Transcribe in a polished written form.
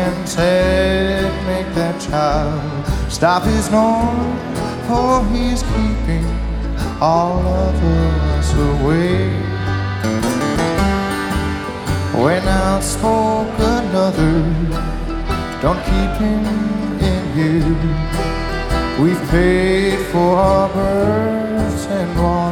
and said, make that child stop his noise, for he's keeping all of us away. When out spoke another, don't keep him in here. We've paid for our birds and water